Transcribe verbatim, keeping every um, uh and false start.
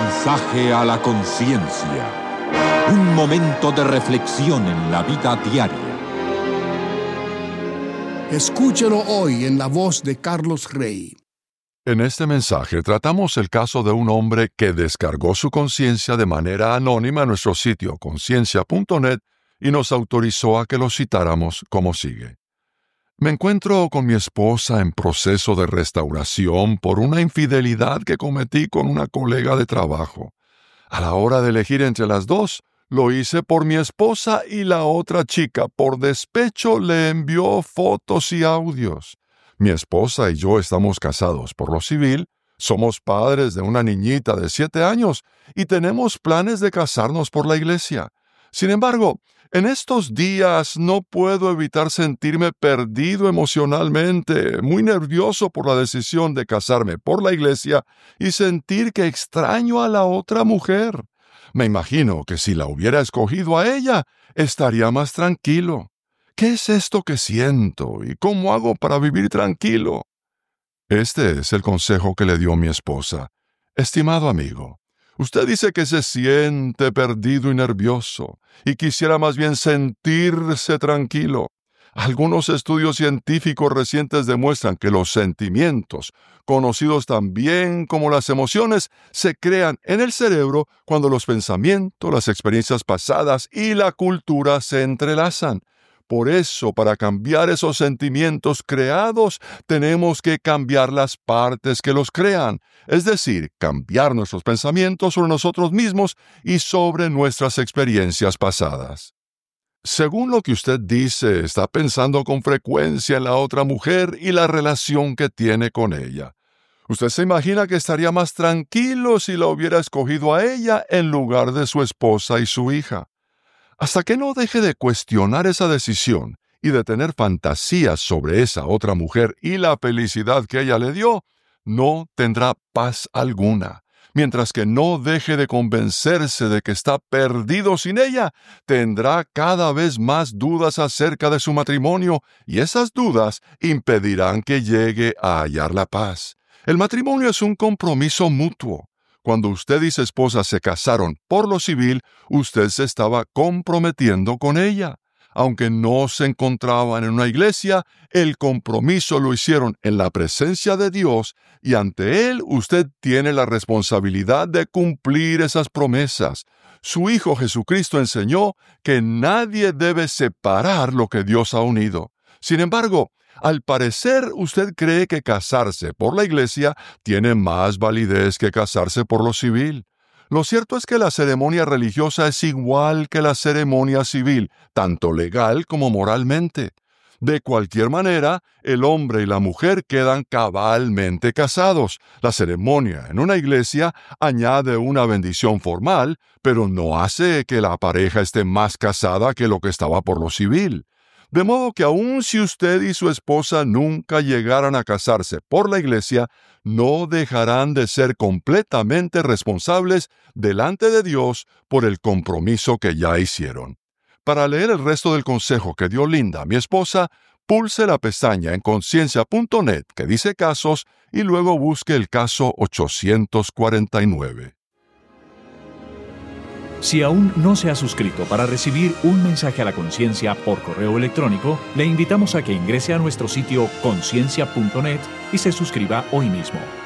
Mensaje a la conciencia. Un momento de reflexión en la vida diaria. Escúchelo hoy en la voz de Carlos Rey. En este mensaje tratamos el caso de un hombre que descargó su conciencia de manera anónima en nuestro sitio conciencia punto net y nos autorizó a que lo citáramos como sigue. Me encuentro con mi esposa en proceso de restauración por una infidelidad que cometí con una colega de trabajo. A la hora de elegir entre las dos, lo hice por mi esposa y la otra chica, por despecho, le envió fotos y audios. Mi esposa y yo estamos casados por lo civil, somos padres de una niñita de siete años y tenemos planes de casarnos por la iglesia. Sin embargo, en estos días no puedo evitar sentirme perdido emocionalmente, muy nervioso por la decisión de casarme por la iglesia y sentir que extraño a la otra mujer. Me imagino que si la hubiera escogido a ella, estaría más tranquilo. ¿Qué es esto que siento y cómo hago para vivir tranquilo? Este es el consejo que le dio mi esposa. Estimado amigo, usted dice que se siente perdido y nervioso y quisiera más bien sentirse tranquilo. Algunos estudios científicos recientes demuestran que los sentimientos, conocidos también como las emociones, se crean en el cerebro cuando los pensamientos, las experiencias pasadas y la cultura se entrelazan. Por eso, para cambiar esos sentimientos creados, tenemos que cambiar las partes que los crean, es decir, cambiar nuestros pensamientos sobre nosotros mismos y sobre nuestras experiencias pasadas. Según lo que usted dice, está pensando con frecuencia en la otra mujer y la relación que tiene con ella. Usted se imagina que estaría más tranquilo si la hubiera escogido a ella en lugar de su esposa y su hija. Hasta que no deje de cuestionar esa decisión y de tener fantasías sobre esa otra mujer y la felicidad que ella le dio, no tendrá paz alguna. Mientras que no deje de convencerse de que está perdido sin ella, tendrá cada vez más dudas acerca de su matrimonio y esas dudas impedirán que llegue a hallar la paz. El matrimonio es un compromiso mutuo. Cuando usted y su esposa se casaron por lo civil, usted se estaba comprometiendo con ella. Aunque no se encontraban en una iglesia, el compromiso lo hicieron en la presencia de Dios y ante Él usted tiene la responsabilidad de cumplir esas promesas. Su Hijo Jesucristo enseñó que nadie debe separar lo que Dios ha unido. Sin embargo, al parecer, usted cree que casarse por la iglesia tiene más validez que casarse por lo civil. Lo cierto es que la ceremonia religiosa es igual que la ceremonia civil, tanto legal como moralmente. De cualquier manera, el hombre y la mujer quedan cabalmente casados. La ceremonia en una iglesia añade una bendición formal, pero no hace que la pareja esté más casada que lo que estaba por lo civil. De modo que aun si usted y su esposa nunca llegaran a casarse por la iglesia, no dejarán de ser completamente responsables delante de Dios por el compromiso que ya hicieron. Para leer el resto del consejo que dio Linda, mi esposa, pulse la pestaña en conciencia punto net que dice casos y luego busque el caso ochocientos cuarenta y nueve. Si aún no se ha suscrito para recibir un mensaje a la conciencia por correo electrónico, le invitamos a que ingrese a nuestro sitio conciencia punto net y se suscriba hoy mismo.